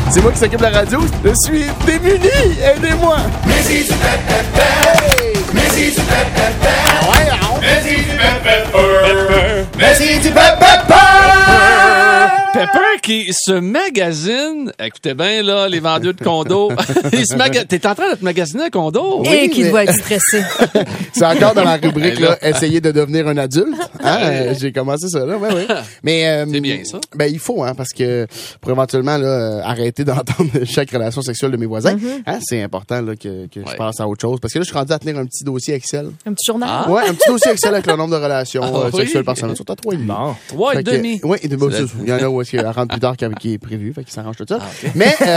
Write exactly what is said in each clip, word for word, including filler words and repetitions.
C'est moi qui s'occupe de la radio. Je suis démuni. Aidez-moi. Mais si tu fais pepper, mais si tu fais pepper, Ouais, hein? mais si tu fais pepper, mais si tu fais pepper. Pepper qui se magasine, écoutez bien là, les vendeurs de condos, il se maga... t'es en train de te magasiner un condo? Et Oui, qu'il mais- doit être stressé. C'est encore dans la rubrique, Ben là. là, essayer de devenir un adulte. Hein? Euh, J'ai commencé ça, là. Ouais, ouais. Mais, euh, C'est bien, ça. Ben, il faut, hein, parce que pour éventuellement, là, euh, arrêter d'entendre chaque relation sexuelle de mes voisins, hein, c'est important, là, que, que je Ouais. passe à autre chose. Parce que là, je suis rendu à tenir un petit dossier Excel. Un petit journal. Ah. Ouais, un petit dossier Excel avec le nombre de relations Ah, euh, oui. sexuelles par semaine. Surtout à trois et demi. Bon. Trois et Fait que- demi. Oui, et de, bon, C'est ça, la- il y en a où est-ce qu'il rentre plus tard qu'avec qui est prévu, fait qu'il s'arrange tout ça. Ah, Mais, euh,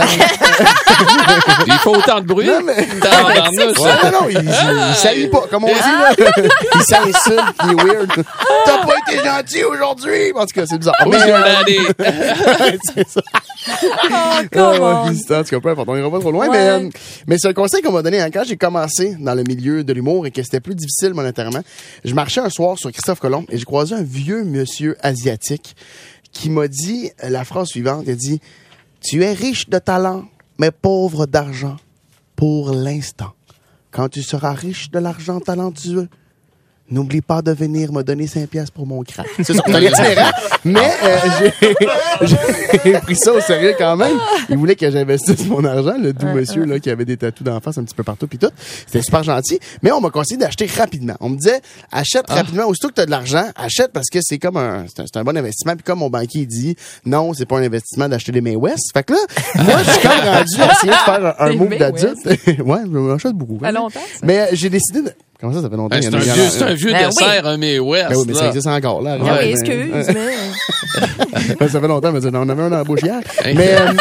Il faut autant de bruit. Non, mais- Tabarnouche. ouais, non, non, il, il, il salit pas, comme on dit, là. Il s'insulte, il est weird. T'as pas été gentil aujourd'hui! En tout cas, c'est bizarre. Oui, Mais, je euh, l'ai allé. c'est ça. Oh, Ouais, come ouais, on. puis c'est- en tout cas, peu importe, on ira pas trop loin, Ouais. mais, euh, mais c'est un conseil qu'on m'a donné hein, quand j'ai commencé dans le milieu de l'humour et que c'était plus difficile monétairement. Je marchais un soir sur Christophe Colomb et j'ai croisé un vieux monsieur asiatique qui m'a dit la phrase suivante. Il a dit « Tu es riche de talent, mais pauvre d'argent pour l'instant. Quand tu seras riche de l'argent talentueux, n'oublie pas de venir me donner cinq piastres pour mon crack. » C'est ça, c'est un itinérant, mais euh, j'ai, j'ai pris ça au sérieux quand même. Il voulait que j'investisse mon argent, le doux monsieur là qui avait des tatous d'en face un petit peu partout puis tout. C'était super gentil, mais on m'a conseillé d'acheter rapidement. On me disait achète rapidement, aussitôt que tu as de l'argent, achète parce que c'est comme un c'est un, c'est un bon investissement. Puis comme mon banquier dit, non, c'est pas un investissement d'acheter des May West. Fait que là, moi je suis comme rendu à essayer de faire un, un Des move Mae d'adulte. Ouais, je achète beaucoup. À longtemps, ça? Mais euh, j'ai décidé de comment ça, ça fait longtemps? Ben, Il y c'est en un a- il y en a- vieux, c'est un vieux Ben dessert, un May West. Ben oui, mais ça là. existe encore, là. Ah Ouais, oui, mais- excuse, mais... Ben, ça fait longtemps, mais on en avait un dans la bouche hier. Hey. Mais, euh,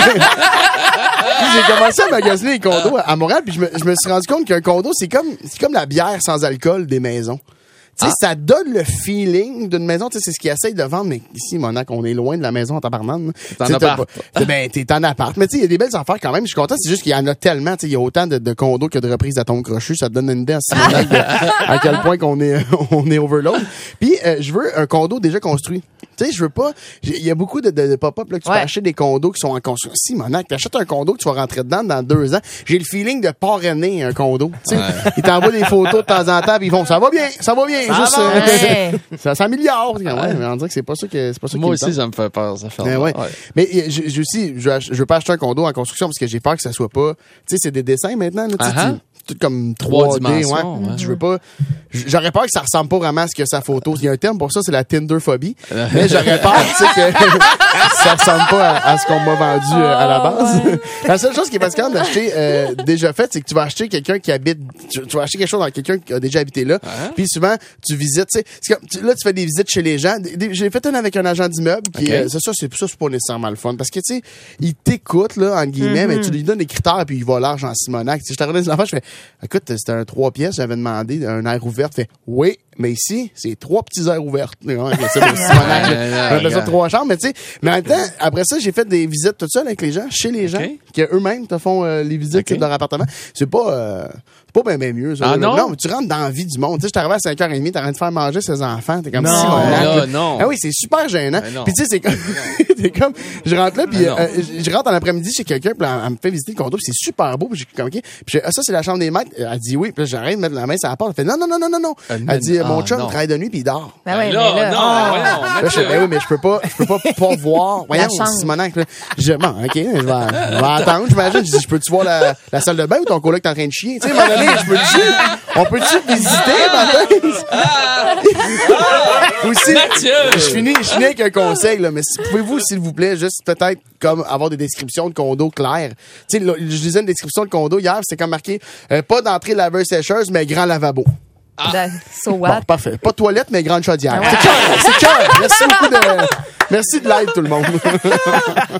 puis j'ai commencé à magasiner les condos à Montréal, puis je me, je me suis rendu compte qu'un condo, c'est comme, c'est comme la bière sans alcool des maisons. Tu sais, ça donne le feeling d'une maison. Tu sais, c'est ce qu'ils essayent de vendre, mais ici, Monac, on est loin de la maison en tabarnane. en Tu sais, t'as appart. pas- Ben, t'es en appart. Mais tu sais, il y a des belles affaires quand même. Je suis content. C'est juste qu'il y en a tellement. Tu sais, il y a autant de, de condos que de reprises d'atomes crochus. Ça te donne une idée à, ce moment-là de- à quel point qu'on est, on est overload. Puis, euh, je veux un condo déjà construit. Tu sais, je veux pas. j'ai- Il y a beaucoup de, de, de pop-up là, que tu Ouais. peux acheter des condos qui sont en construction. Si, Monac, t'achètes un condo que tu vas rentrer dedans dans deux ans. J'ai le feeling de parrainer un condo. Tu sais, ils t'envoient des photos de temps en temps, puis ils font ça va bien, ça va bien. Juste, va euh, bien. ça s'améliore. Ouais, mais on dirait que c'est pas ça que c'est pas ça Moi qui me aussi, tente. ça me fait peur, ça fait Ben ouais. Mais euh, je, je aussi, je, je veux pas acheter un condo en construction parce que j'ai peur que ça soit pas. Tu sais, c'est des dessins maintenant. Là, tu sais, Ah ah. tu- tout comme Trois trois D. dimensions, Ouais. ouais. Je veux pas. J'aurais peur que ça ressemble pas vraiment à ce que sa photo. Il y a un terme pour ça, c'est la Tinderphobie. Mais j'aurais peur, tu sais, que ça ressemble pas à, à ce qu'on m'a vendu euh, à la base. La seule chose qui est fatigante d'acheter euh, déjà fait, c'est que tu vas acheter quelqu'un qui habite. Tu, tu vas acheter quelque chose dans quelqu'un qui a déjà habité là. Puis souvent, tu visites. Tu sais, c'est comme, tu- là, tu fais des visites chez les gens. Des- des- J'ai fait un avec un agent d'immeuble qui. Ok. euh, c'est ça, c'est ça, c'est pas nécessairement le fun parce que tu sais, il t'écoute là entre guillemets, mais tu lui donnes des critères puis il va large en Simonac. Tu sais, je t'arrive des enfants, je fais, écoute, c'était un trois pièces, j'avais demandé un air ouvert, fait, oui, mais ici, c'est trois petits airs ouverts. Ouais, c'est bon, Simonac, Ouais, là. ouais, On appelle ça ouais. trois chambres, mais tu sais, mais en même temps, après ça, j'ai fait des visites tout seul avec les gens, chez les gens, Ok. qui eux-mêmes te font euh, les visites Ok. de leur appartement. C'est pas, euh, c'est pas bien, bien mieux, ça. Ah là. non? mais tu rentres dans la vie du monde. Tu sais, je t'arrive à cinq heures trente, t'es en train de faire manger ses enfants, t'es comme Non. Simonac, Là, là. non. Ah oui, c'est super gênant. Ben non. Puis tu sais, c'est comme, c'est comme, je rentre là, puis Ben non. euh, je je rentre en après-midi chez quelqu'un, puis elle, elle me fait visiter le condo, puis c'est super beau, puis j'ai comme, OK. Puis je, ah, ça, c'est la chambre des maîtres. Elle dit oui, puis là, j'arrête de mettre la main sur la porte. Elle fait non, non, non, non, non, non. Elle Elle dit, met- mon ah, chum non. travaille de nuit, puis il dort. Ben ouais, là, mais là, non, ah. voyons, Là, je fais, ben oui, mais je peux pas, je peux pas, pas voir. Voyons, chambre. Simonac, là. Je, bon, OK, je vais, je vais attendre, j'imagine. Je dis, je peux-tu voir la, la salle de bain ou ton coloc est en train de chier? Tu sais, à un moment donné, je peux-tu, on peut-tu visiter, ma Aussi, Mathieu! je finis, je finis avec un conseil, là, mais si- pouvez-vous, s'il vous plaît, juste peut-être, comme, avoir des descriptions de condos claires. Tu sais, là, je lisais une description de condo hier, c'est comme marqué, euh, pas d'entrée laveuse sécheuse, mais grand lavabo. Ben, so Bon, what? parfait. Pas de toilette, mais grande chaudière. Ah ouais. C'est cœur, c'est cœur. Merci beaucoup de, merci de l'aide, tout le monde.